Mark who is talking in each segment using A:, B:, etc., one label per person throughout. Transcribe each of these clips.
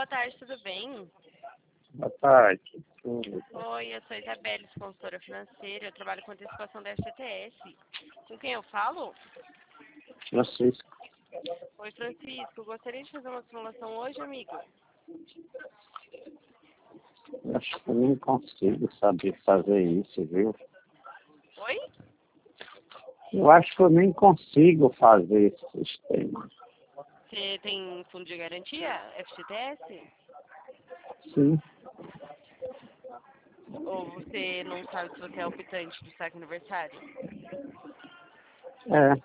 A: tarde, tudo bem?
B: Boa tarde. Tudo.
A: Oi, eu sou Isabelle, consultora financeira, eu trabalho com antecipação da FGTS. Com quem eu falo?
B: Francisco,
A: Oi, Francisco, gostaria de fazer uma simulação hoje, amigo?
B: eu acho que eu nem consigo saber fazer isso, viu?
A: Oi?
B: Eu acho que eu nem consigo fazer esse sistema.
A: Você tem fundo de garantia, FGTS?
B: Sim,
A: Ou você não sabe se você é optante do saque aniversário?
B: é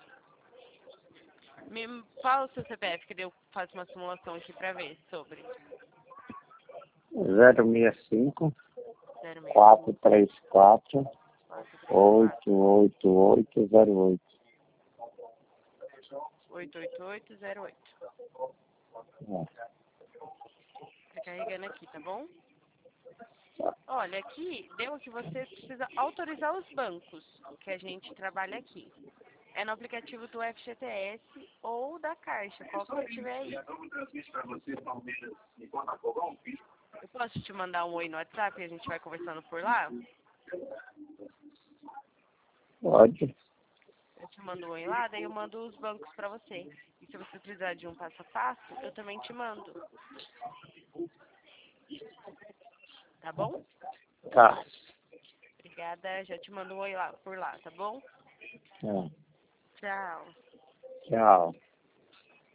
A: Me fala o seu CPF, que daí eu faço uma simulação aqui pra ver sobre
B: 065
A: 06
B: 434
A: 434
B: 88808.
A: 88808.
B: É.
A: Tá carregando aqui, tá bom? Olha, aqui deu que você precisa autorizar os bancos que a gente trabalha aqui. É no aplicativo do FGTS ou da Caixa, qual que você tiver aí. Eu posso te mandar um oi no WhatsApp e a gente vai conversando por lá?
B: Pode.
A: Eu te mando um oi lá, daí eu mando os bancos pra você. E se você precisar de um passo a passo, eu também te mando. Tá bom?
B: Tá.
A: Obrigada, já te mando um oi lá por lá, tá bom?
B: É.
A: Tchau.
B: Tchau.